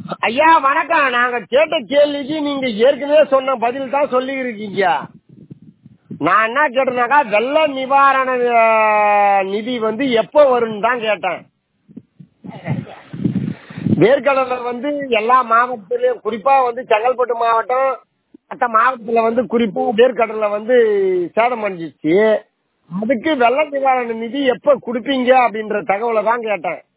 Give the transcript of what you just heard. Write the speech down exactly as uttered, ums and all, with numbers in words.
ஐயா வணக்கம். நாங்க கேட்ட கேள்விக்கு நீங்க ஏற்கனவே சொன்ன பதில் தான் சொல்லி இருக்கீங்க. நான் என்ன கேட்டேனாக்கா, வெள்ள நிவாரண நிதி வந்து எப்போ வரும்னு தான் கேட்டேன். வேர்க்கடலை வந்து எல்லா மாவட்டத்திலயும், குறிப்பா வந்து செங்கல்பட்டு மாவட்டம் மற்ற மாவட்டத்துல வந்து குறிப்பா வேர்க்கடலை வந்து சேதம் அடைஞ்சிச்சு. அதுக்கு வெள்ள நிவாரண நிதி எப்ப குடுப்பீங்க அப்படின்ற தகவலை தான் கேட்டேன்.